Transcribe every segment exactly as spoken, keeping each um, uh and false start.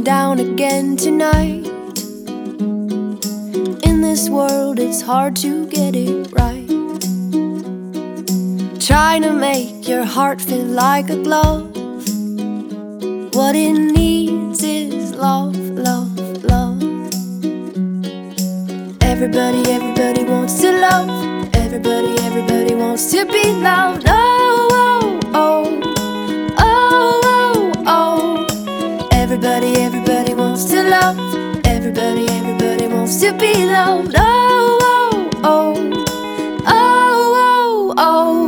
falling down again tonight. In this world it's hard to get it right. Trying to make your heart feel like a glove. What it needs is love, love, love. Everybody, everybody wants to love. Everybody, everybody wants to be loved. Oh, oh, oh, oh, oh, oh. Everybody, everybody wants to love. Everybody, everybody wants to be loved. Oh, oh, oh, oh, oh, oh.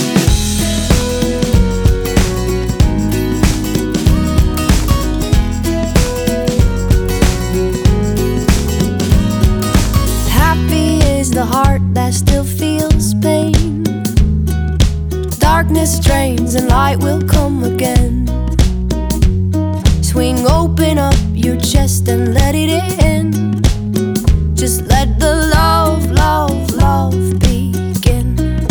The heart that still feels pain. Darkness drains and light will come again. Swing open up your chest and let it in. Just let the love, love, love begin.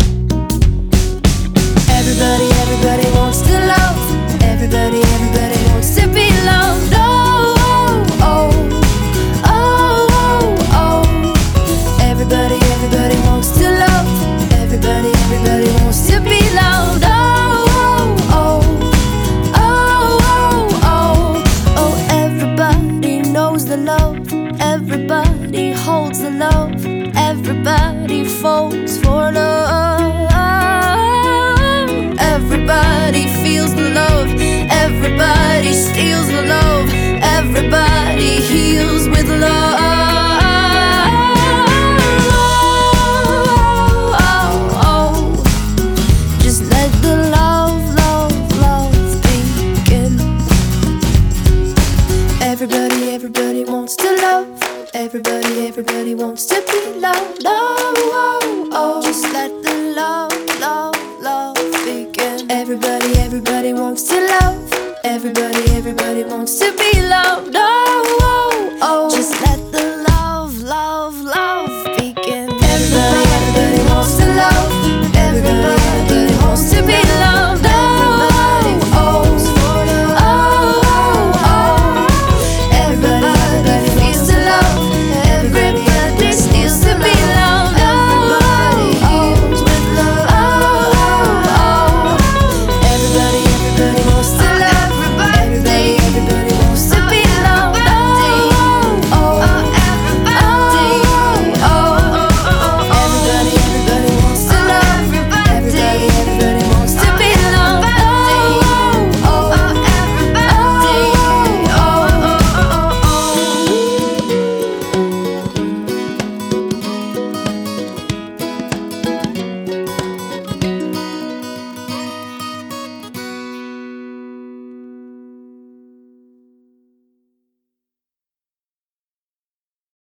Everybody, everybody wants to love. Everybody, everybody wants to be loved. Oh, oh, oh, oh, oh, oh. Everybody, everybody wants to love. Everybody, everybody wants to be loved. Oh, oh, oh, oh, oh, oh, oh. Everybody knows the love. Everybody holds the love. Everybody falls for love. Everybody feels the love. Everybody steals the love. Everybody heals with love. Everybody, everybody wants to love. Everybody, everybody wants to be loved. Oh, oh, oh. Just let the love, love, love begin. Everybody, everybody wants to love. Everybody, everybody wants to be loved. Oh, oh, oh. Just let